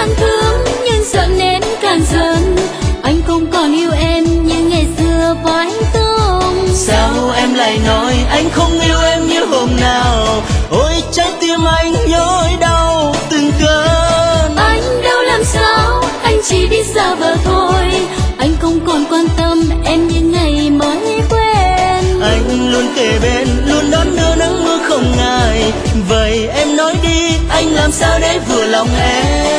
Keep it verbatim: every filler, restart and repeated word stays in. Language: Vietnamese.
càng thương nhưng giận nên càng giận. Anh không còn yêu em như ngày xưa với anh Tùng. Sao em lại nói anh không yêu em như hôm nào? Ôi trái tim anh nhói đau từng cơn. Anh đâu làm sao, anh chỉ biết giả vờ thôi. Anh không còn quan tâm em như ngày mới quen. Anh luôn kề bên, luôn đón đưa nắng mưa không ngại. Vậy em nói đi, anh làm sao để vừa lòng em?